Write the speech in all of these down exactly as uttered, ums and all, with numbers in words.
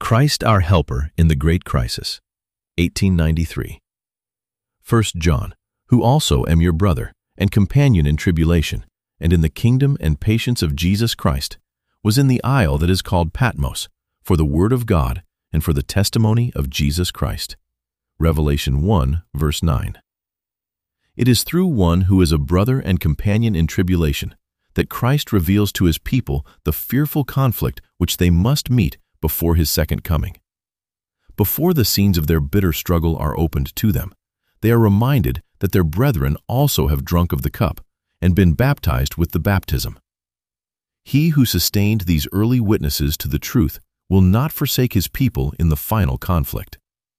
Christ our Helper in the Great Crisis, eighteen ninety-three. First John, who also am your brother and companion in tribulation, and in the kingdom and patience of Jesus Christ, was in the isle that is called Patmos, for the word of God and for the testimony of Jesus Christ. Revelation one, verse nine. It is through one who is a brother and companion in tribulation that Christ reveals to his people the fearful conflict which they must meet before his second coming. Before the scenes of their bitter struggle are opened to them, they are reminded that their brethren also have drunk of the cup and been baptized with the baptism. He who sustained these early witnesses to the truth will not forsake his people in the final conflict.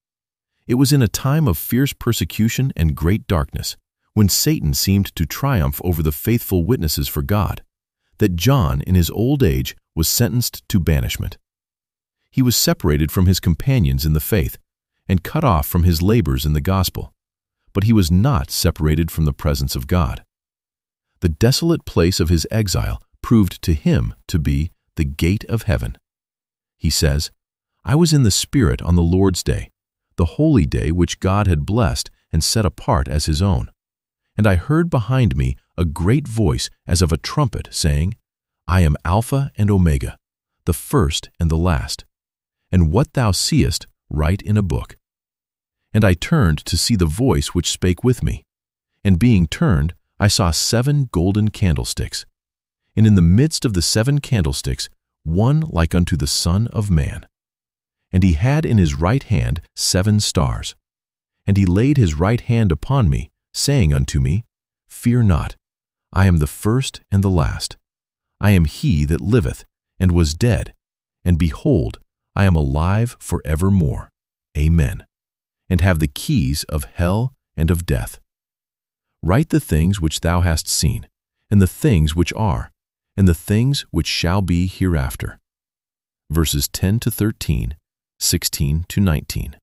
It was in a time of fierce persecution and great darkness, when Satan seemed to triumph over the faithful witnesses for God, that John in his old age was sentenced to banishment. He was separated from his companions in the faith and cut off from his labors in the gospel, but he was not separated from the presence of God. The desolate place of his exile proved to him to be the gate of heaven. He says, "I was in the Spirit on the Lord's day, the holy day which God had blessed and set apart as his own. And I heard behind me a great voice as of a trumpet saying, I am Alpha and Omega, the first and the last. And what thou seest, write in a book." And I turned to see the voice which spake with me. And being turned, I saw seven golden candlesticks. And in the midst of the seven candlesticks, one like unto the Son of Man. And he had in his right hand seven stars. And he laid his right hand upon me, saying unto me, Fear not, I am the first and the last. I am he that liveth, and was dead, and behold, I am alive for evermore. Amen. And have the keys of hell and of death. Write the things which thou hast seen, and the things which are, and the things which shall be hereafter. Verses ten to thirteen, sixteen to nineteen.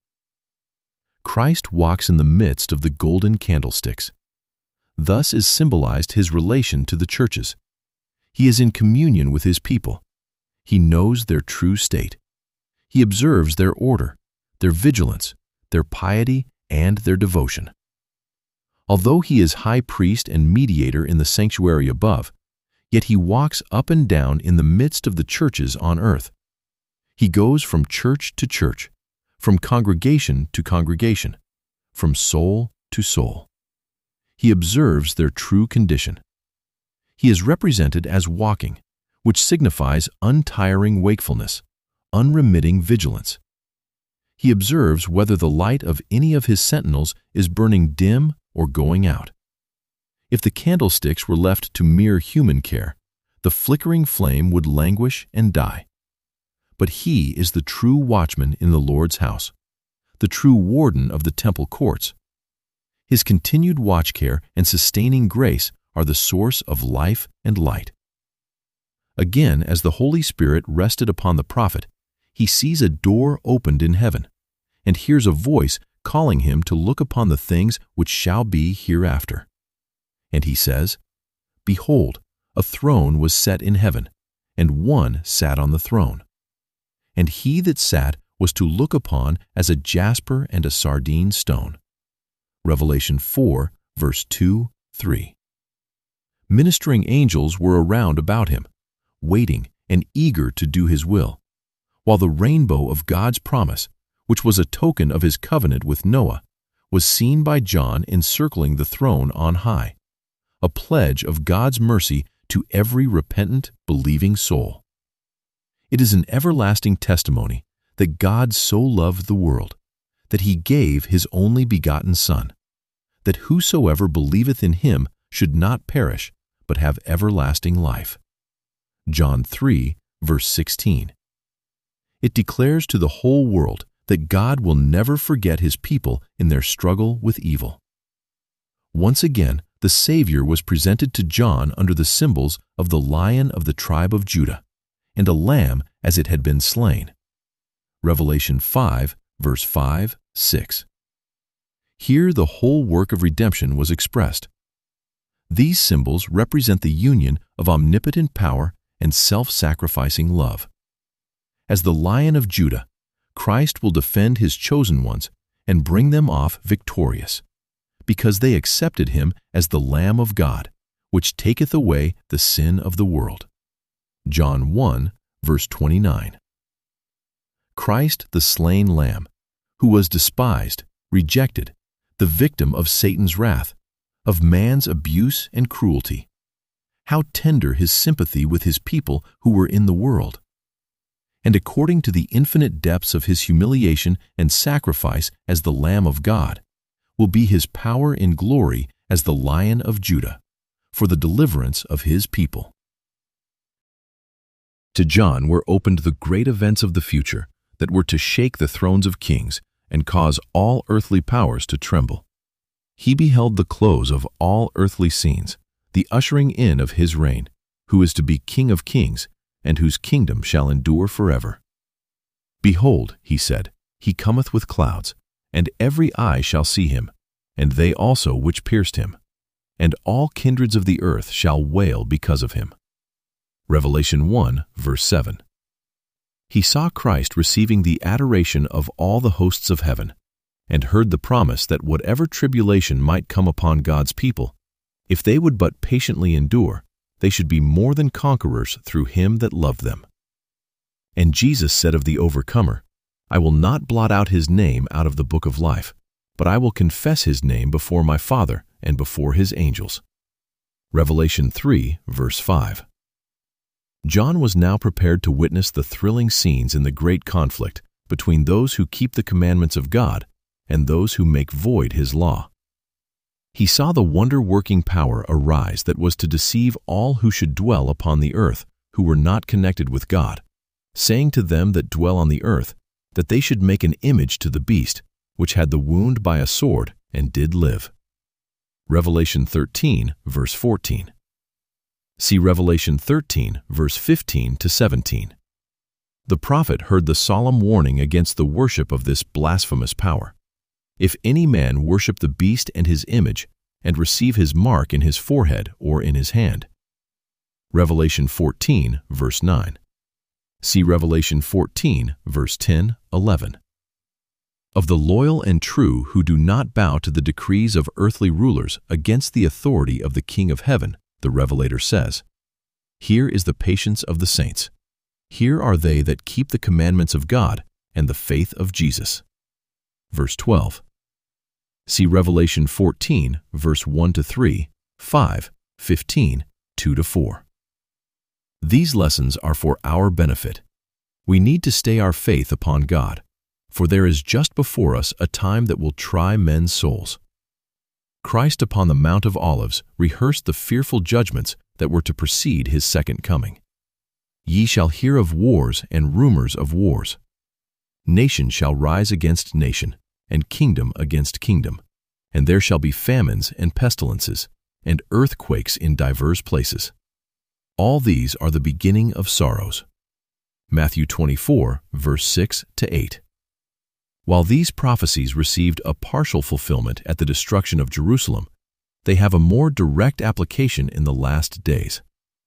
Christ walks in the midst of the golden candlesticks. Thus is symbolized his relation to the churches. He is in communion with his people. He knows their true state. He observes their order, their vigilance, their piety, and their devotion. Although he is high priest and mediator in the sanctuary above, yet he walks up and down in the midst of the churches on earth. He goes from church to church, from congregation to congregation, from soul to soul. He observes their true condition. He is represented as walking, which signifies untiring wakefulness, unremitting vigilance. He observes whether the light of any of his sentinels is burning dim or going out. If the candlesticks were left to mere human care, the flickering flame would languish and die. But he is the true watchman in the Lord's house, the true warden of the temple courts. His continued watch care and sustaining grace are the source of life and light. Again, as the Holy Spirit rested upon the prophet, he sees a door opened in heaven, and hears a voice calling him to look upon the things which shall be hereafter. And he says, Behold, a throne was set in heaven, and one sat on the throne. And he that sat was to look upon as a jasper and a sardine stone. Revelation four, verse two, three. Ministering angels were around about him, waiting and eager to do his will, while the rainbow of God's promise, which was a token of his covenant with Noah, was seen by John encircling the throne on high, a pledge of God's mercy to every repentant, believing soul. It is an everlasting testimony that God so loved the world, that he gave his only begotten Son, that whosoever believeth in him should not perish, but have everlasting life. John three, verse sixteen. It declares to the whole world that God will never forget his people in their struggle with evil. Once again, the Savior was presented to John under the symbols of the Lion of the tribe of Judah, and a lamb as it had been slain. Revelation five, verse five, six. Here the whole work of redemption was expressed. These symbols represent the union of omnipotent power and self-sacrificing love. As the Lion of Judah, Christ will defend his chosen ones and bring them off victorious, because they accepted him as the Lamb of God, which taketh away the sin of the world. John one, verse twenty-nine. Christ, the slain Lamb, who was despised, rejected, the victim of Satan's wrath, of man's abuse and cruelty. How tender his sympathy with his people who were in the world. And according to the infinite depths of his humiliation and sacrifice as the Lamb of God, will be his power in glory as the Lion of Judah, for the deliverance of his people. To John were opened the great events of the future that were to shake the thrones of kings and cause all earthly powers to tremble. He beheld the close of all earthly scenes, the ushering in of his reign, who is to be King of kings, and whose kingdom shall endure forever. Behold, he said, he cometh with clouds, and every eye shall see him, and they also which pierced him, and all kindreds of the earth shall wail because of him. Revelation one, verse seven. He saw Christ receiving the adoration of all the hosts of heaven, and heard the promise that whatever tribulation might come upon God's people, if they would but patiently endure, they should be more than conquerors through him that loved them. And Jesus said of the overcomer, I will not blot out his name out of the book of life, but I will confess his name before my Father and before his angels. Revelation three, verse five. John was now prepared to witness the thrilling scenes in the great conflict between those who keep the commandments of God and those who make void his law. He saw the wonder-working power arise that was to deceive all who should dwell upon the earth who were not connected with God, saying to them that dwell on the earth that they should make an image to the beast, which had the wound by a sword and did live. Revelation thirteen, verse fourteen. See Revelation thirteen, verse fifteen to seventeen. The prophet heard the solemn warning against the worship of this blasphemous power. If any man worship the beast and his image, and receive his mark in his forehead or in his hand. Revelation fourteen, verse nine. See Revelation fourteen, verse ten, eleven. Of the loyal and true who do not bow to the decrees of earthly rulers against the authority of the King of heaven, the Revelator says, Here is the patience of the saints. Here are they that keep the commandments of God and the faith of Jesus. Verse twelve. See Revelation fourteen, verse one to three, five, fifteen, two to four. These lessons are for our benefit. We need to stay our faith upon God, for there is just before us a time that will try men's souls. Christ upon the Mount of Olives rehearsed the fearful judgments that were to precede his second coming. Ye shall hear of wars and rumors of wars. Nation shall rise against nation, and kingdom against kingdom, and there shall be famines and pestilences, and earthquakes in divers places. All these are the beginning of sorrows. Matthew twenty-four, verse six to eight. While these prophecies received a partial fulfillment at the destruction of Jerusalem, they have a more direct application in the last days.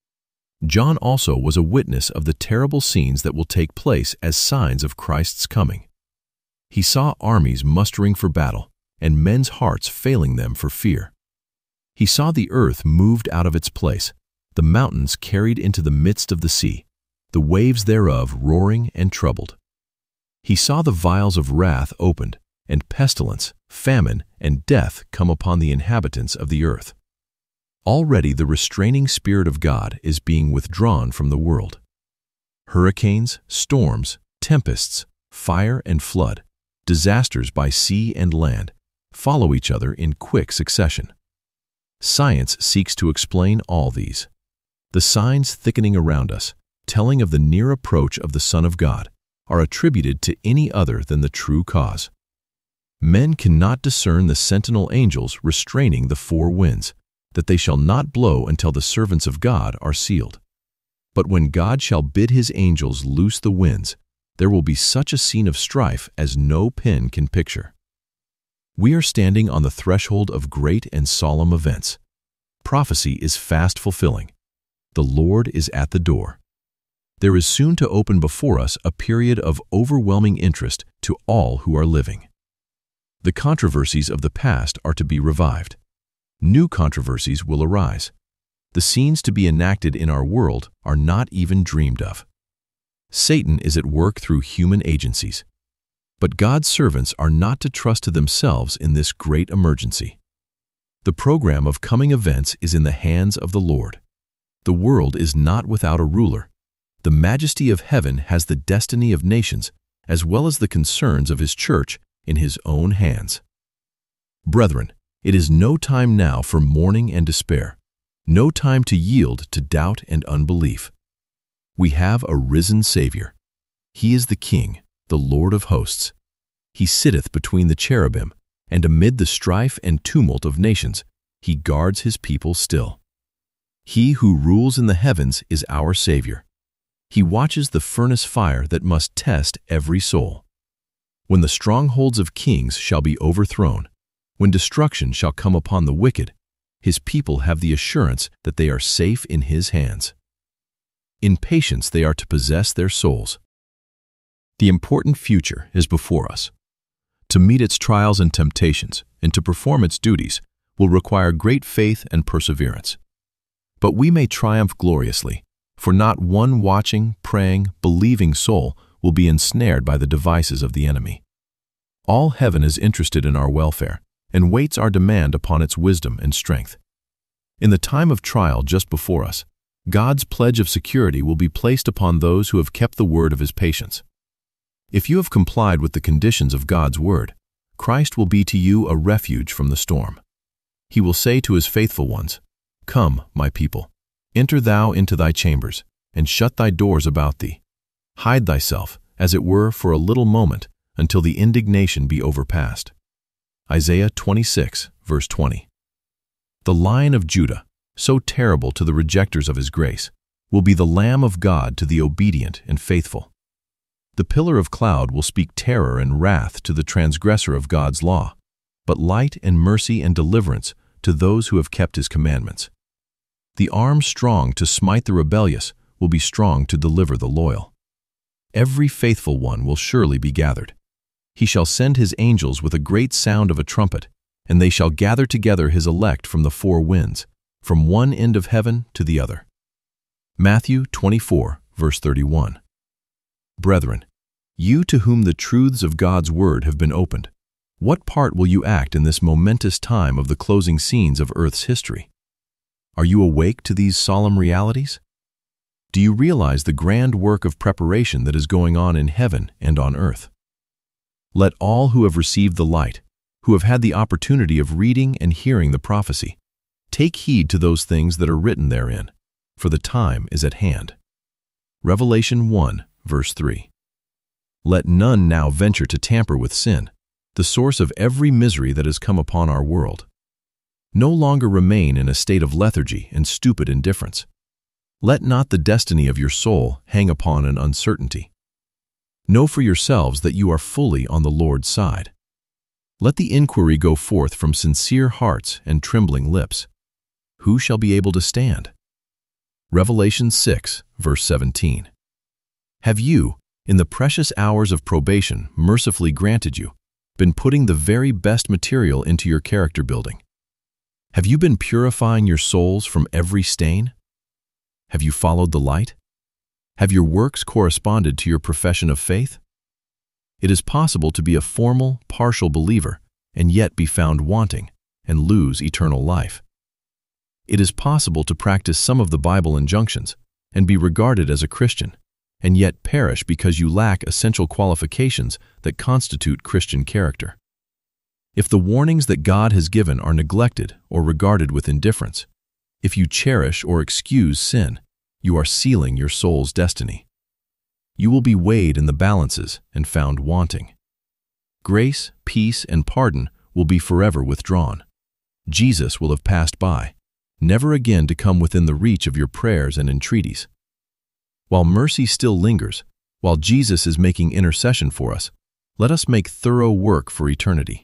John also was a witness of the terrible scenes that will take place as signs of Christ's coming. He saw armies mustering for battle, and men's hearts failing them for fear. He saw the earth moved out of its place, the mountains carried into the midst of the sea, the waves thereof roaring and troubled. He saw the vials of wrath opened, and pestilence, famine, and death come upon the inhabitants of the earth. Already the restraining Spirit of God is being withdrawn from the world. Hurricanes, storms, tempests, fire and flood, disasters by sea and land, follow each other in quick succession. Science seeks to explain all these. The signs thickening around us, telling of the near approach of the Son of God, are attributed to any other than the true cause. Men cannot discern the sentinel angels restraining the four winds, that they shall not blow until the servants of God are sealed. But when God shall bid his angels loose the winds, there will be such a scene of strife as no pen can picture. We are standing on the threshold of great and solemn events. Prophecy is fast fulfilling. The Lord is at the door. There is soon to open before us a period of overwhelming interest to all who are living. The controversies of the past are to be revived. New controversies will arise. The scenes to be enacted in our world are not even dreamed of. Satan is at work through human agencies. But God's servants are not to trust to themselves in this great emergency. The program of coming events is in the hands of the Lord. The world is not without a ruler. The majesty of heaven has the destiny of nations, as well as the concerns of his church, in his own hands. Brethren, it is no time now for mourning and despair, no time to yield to doubt and unbelief. We have a risen Savior. He is the King, the Lord of hosts. He sitteth between the cherubim, and amid the strife and tumult of nations, he guards his people still. He who rules in the heavens is our Savior. He watches the furnace fire that must test every soul. When the strongholds of kings shall be overthrown, when destruction shall come upon the wicked, his people have the assurance that they are safe in his hands. In patience they are to possess their souls. The important future is before us. To meet its trials and temptations and to perform its duties will require great faith and perseverance. But we may triumph gloriously, for not one watching, praying, believing soul will be ensnared by the devices of the enemy. All heaven is interested in our welfare and waits our demand upon its wisdom and strength. In the time of trial just before us, God's pledge of security will be placed upon those who have kept the word of his patience. If you have complied with the conditions of God's word, Christ will be to you a refuge from the storm. He will say to his faithful ones, "Come, my people, enter thou into thy chambers, and shut thy doors about thee. Hide thyself, as it were, for a little moment, until the indignation be overpast." Isaiah twenty-six, verse twenty. The Lion of Judah, so terrible to the rejectors of his grace, will be the Lamb of God to the obedient and faithful. The pillar of cloud will speak terror and wrath to the transgressor of God's law, but light and mercy and deliverance to those who have kept his commandments. The arm strong to smite the rebellious will be strong to deliver the loyal. Every faithful one will surely be gathered. He shall send his angels with a great sound of a trumpet, and they shall gather together his elect from the four winds, from one end of heaven to the other. Matthew twenty-four, verse thirty-one. Brethren, you to whom the truths of God's word have been opened, what part will you act in this momentous time of the closing scenes of earth's history? Are you awake to these solemn realities? Do you realize the grand work of preparation that is going on in heaven and on earth? Let all who have received the light, who have had the opportunity of reading and hearing the prophecy, take heed to those things that are written therein, for the time is at hand. Revelation one, verse three. Let none now venture to tamper with sin, the source of every misery that has come upon our world. No longer remain in a state of lethargy and stupid indifference. Let not the destiny of your soul hang upon an uncertainty. Know for yourselves that you are fully on the Lord's side. Let the inquiry go forth from sincere hearts and trembling lips. Who shall be able to stand? Revelation six, verse seventeen. Have you, in the precious hours of probation mercifully granted you, been putting the very best material into your character building? Have you been purifying your souls from every stain? Have you followed the light? Have your works corresponded to your profession of faith? It is possible to be a formal, partial believer and yet be found wanting and lose eternal life. It is possible to practice some of the Bible injunctions and be regarded as a Christian and yet perish because you lack essential qualifications that constitute Christian character. If the warnings that God has given are neglected or regarded with indifference, if you cherish or excuse sin, you are sealing your soul's destiny. You will be weighed in the balances and found wanting. Grace, peace, and pardon will be forever withdrawn. Jesus will have passed by, never again to come within the reach of your prayers and entreaties. While mercy still lingers, while Jesus is making intercession for us, let us make thorough work for eternity.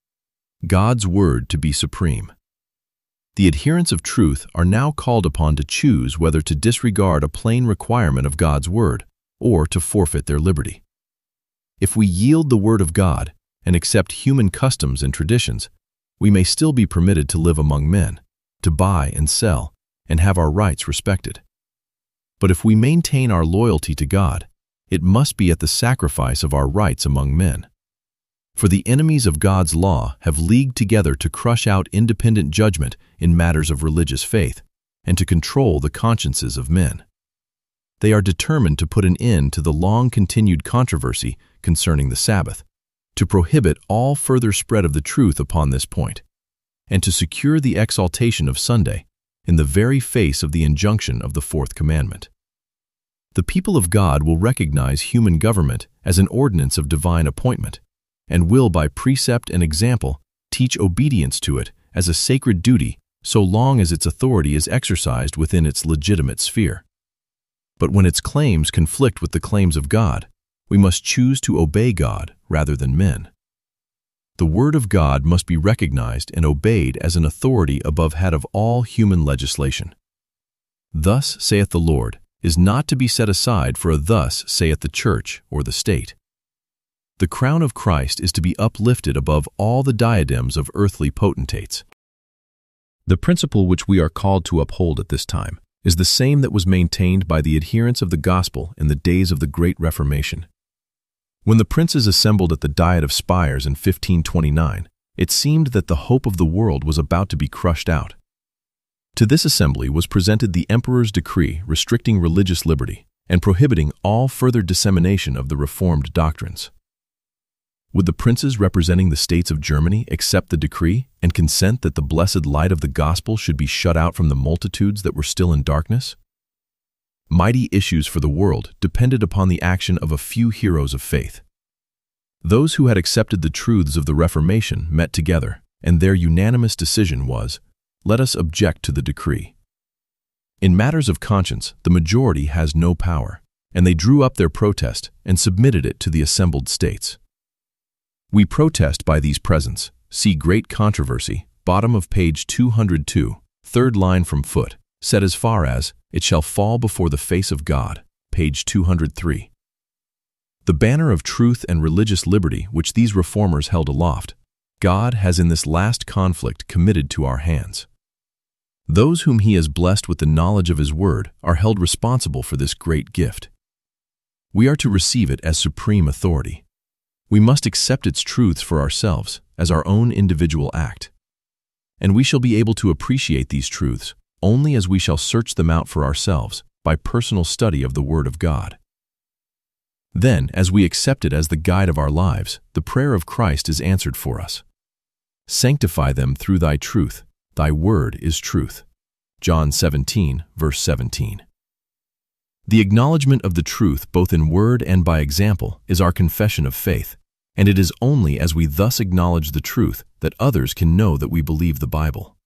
God's word to be supreme. The adherents of truth are now called upon to choose whether to disregard a plain requirement of God's word or to forfeit their liberty. If we yield the word of God and accept human customs and traditions, we may still be permitted to live among men, to buy and sell, and have our rights respected. But if we maintain our loyalty to God, it must be at the sacrifice of our rights among men. For the enemies of God's law have leagued together to crush out independent judgment in matters of religious faith and to control the consciences of men. They are determined to put an end to the long-continued controversy concerning the Sabbath, to prohibit all further spread of the truth upon this point, and to secure the exaltation of Sunday in the very face of the injunction of the fourth commandment. The people of God will recognize human government as an ordinance of divine appointment, and will by precept and example teach obedience to it as a sacred duty so long as its authority is exercised within its legitimate sphere. But when its claims conflict with the claims of God, we must choose to obey God rather than men. The Word of God must be recognized and obeyed as an authority above head of all human legislation. Thus saith the Lord is not to be set aside for a thus saith the church or the state. The crown of Christ is to be uplifted above all the diadems of earthly potentates. The principle which we are called to uphold at this time is the same that was maintained by the adherents of the gospel in the days of the Great Reformation. When the princes assembled at the Diet of Spires in fifteen twenty-nine, it seemed that the hope of the world was about to be crushed out. To this assembly was presented the emperor's decree restricting religious liberty and prohibiting all further dissemination of the Reformed doctrines. Would the princes representing the states of Germany accept the decree and consent that the blessed light of the gospel should be shut out from the multitudes that were still in darkness? Mighty issues for the world depended upon the action of a few heroes of faith. Those who had accepted the truths of the Reformation met together, and their unanimous decision was, "Let us object to the decree." In matters of conscience, the majority has no power, and they drew up their protest and submitted it to the assembled states. We protest by these presents. See Great Controversy, bottom of page two hundred two, third line from foot, said as far as, "It shall fall before the face of God," page two hundred three. The banner of truth and religious liberty which these reformers held aloft, God has in this last conflict committed to our hands. Those whom He has blessed with the knowledge of His word are held responsible for this great gift. We are to receive it as supreme authority. We must accept its truths for ourselves as our own individual act. And we shall be able to appreciate these truths only as we shall search them out for ourselves by personal study of the Word of God. Then, as we accept it as the guide of our lives, the prayer of Christ is answered for us. "Sanctify them through thy truth. Thy word is truth." John seventeen, verse seventeen. The acknowledgement of the truth both in word and by example is our confession of faith, and it is only as we thus acknowledge the truth that others can know that we believe the Bible.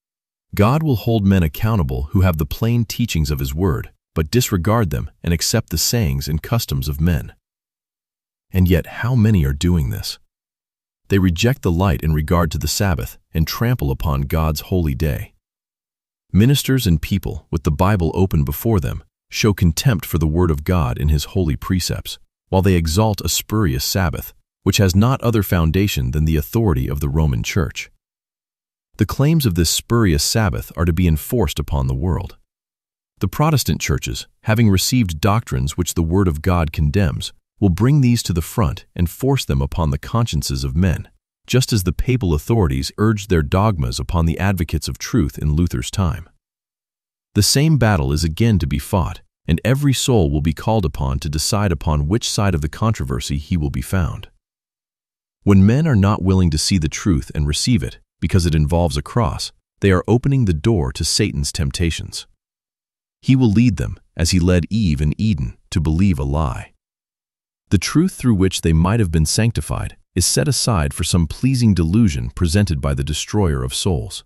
God will hold men accountable who have the plain teachings of His word, but disregard them and accept the sayings and customs of men. And yet how many are doing this? They reject the light in regard to the Sabbath and trample upon God's holy day. Ministers and people, with the Bible open before them, show contempt for the Word of God in His holy precepts, while they exalt a spurious Sabbath, which has not other foundation than the authority of the Roman Church. The claims of this spurious Sabbath are to be enforced upon the world. The Protestant churches, having received doctrines which the Word of God condemns, will bring these to the front and force them upon the consciences of men, just as the papal authorities urged their dogmas upon the advocates of truth in Luther's time. The same battle is again to be fought, and every soul will be called upon to decide upon which side of the controversy he will be found. When men are not willing to see the truth and receive it because it involves a cross, they are opening the door to Satan's temptations. He will lead them, as he led Eve in Eden, to believe a lie. The truth through which they might have been sanctified is set aside for some pleasing delusion presented by the destroyer of souls.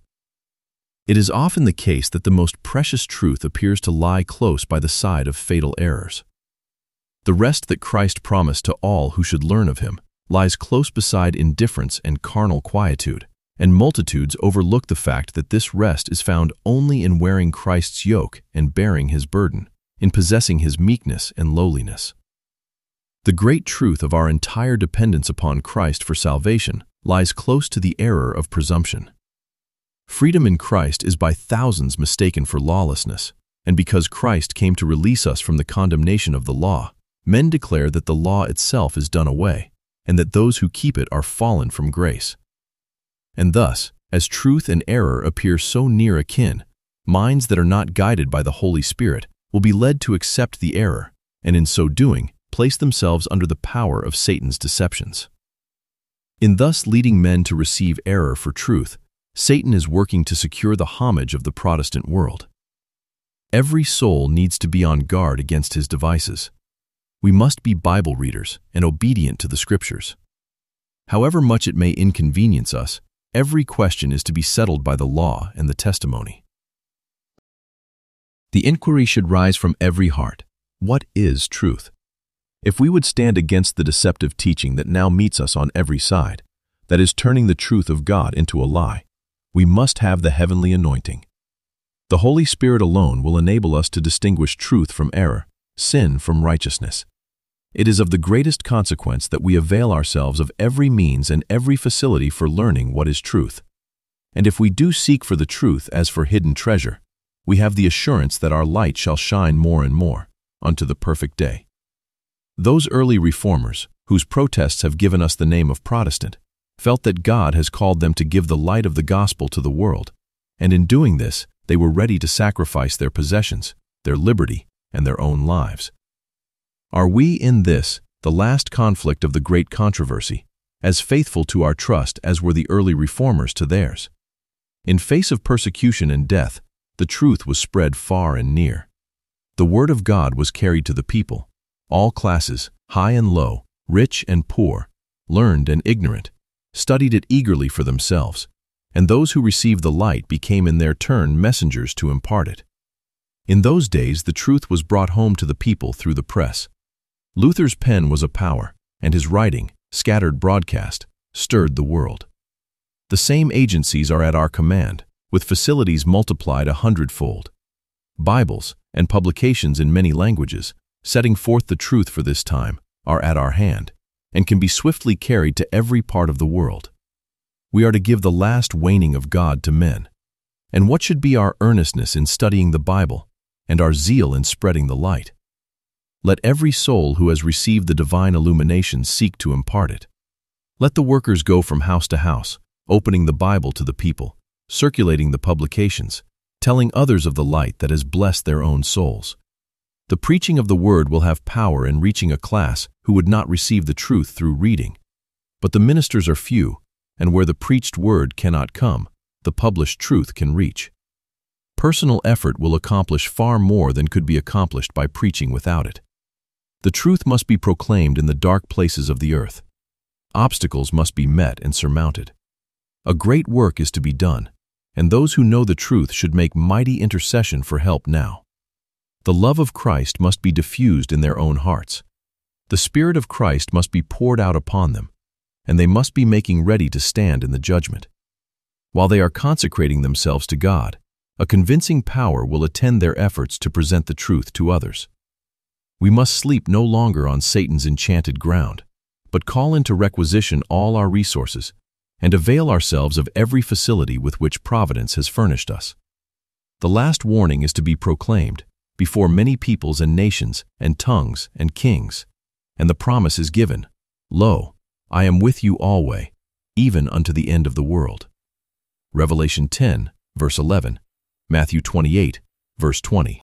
It is often the case that the most precious truth appears to lie close by the side of fatal errors. The rest that Christ promised to all who should learn of Him lies close beside indifference and carnal quietude, and multitudes overlook the fact that this rest is found only in wearing Christ's yoke and bearing His burden, in possessing His meekness and lowliness. The great truth of our entire dependence upon Christ for salvation lies close to the error of presumption. Freedom in Christ is by thousands mistaken for lawlessness, and because Christ came to release us from the condemnation of the law, men declare that the law itself is done away, and that those who keep it are fallen from grace. And thus, as truth and error appear so near akin, minds that are not guided by the Holy Spirit will be led to accept the error, and in so doing, place themselves under the power of Satan's deceptions. In thus leading men to receive error for truth, Satan is working to secure the homage of the Protestant world. Every soul needs to be on guard against his devices. We must be Bible readers and obedient to the Scriptures. However much it may inconvenience us, every question is to be settled by the law and the testimony. The inquiry should rise from every heart. What is truth? If we would stand against the deceptive teaching that now meets us on every side, that is turning the truth of God into a lie, we must have the heavenly anointing. The Holy Spirit alone will enable us to distinguish truth from error, sin from righteousness. It is of the greatest consequence that we avail ourselves of every means and every facility for learning what is truth. And if we do seek for the truth as for hidden treasure, we have the assurance that our light shall shine more and more, unto the perfect day. Those early reformers, whose protests have given us the name of Protestant, felt that God has called them to give the light of the gospel to the world, and in doing this, they were ready to sacrifice their possessions, their liberty, and their own lives. Are we in this, the last conflict of the great controversy, as faithful to our trust as were the early reformers to theirs? In face of persecution and death, the truth was spread far and near. The word of God was carried to the people. All classes, high and low, rich and poor, learned and ignorant, studied it eagerly for themselves, and those who received the light became in their turn messengers to impart it. In those days the truth was brought home to the people through the press. Luther's pen was a power, and his writing, scattered broadcast, stirred the world. The same agencies are at our command, with facilities multiplied a hundredfold. Bibles and publications in many languages, setting forth the truth for this time, are at our hand, and can be swiftly carried to every part of the world. We are to give the last waning of God to men. And what should be our earnestness in studying the Bible, and our zeal in spreading the light? Let every soul who has received the divine illumination seek to impart it. Let the workers go from house to house, opening the Bible to the people, circulating the publications, telling others of the light that has blessed their own souls. The preaching of the word will have power in reaching a class who would not receive the truth through reading. But the ministers are few, and where the preached word cannot come, the published truth can reach. Personal effort will accomplish far more than could be accomplished by preaching without it. The truth must be proclaimed in the dark places of the earth. Obstacles must be met and surmounted. A great work is to be done, and those who know the truth should make mighty intercession for help now. The love of Christ must be diffused in their own hearts. The Spirit of Christ must be poured out upon them, and they must be making ready to stand in the judgment. While they are consecrating themselves to God, a convincing power will attend their efforts to present the truth to others. We must sleep no longer on Satan's enchanted ground, but call into requisition all our resources and avail ourselves of every facility with which Providence has furnished us. The last warning is to be proclaimed before many peoples and nations and tongues and kings, and the promise is given, Lo, I am with you alway, even unto the end of the world. Revelation ten, verse eleven, Matthew twenty-eight, verse twenty.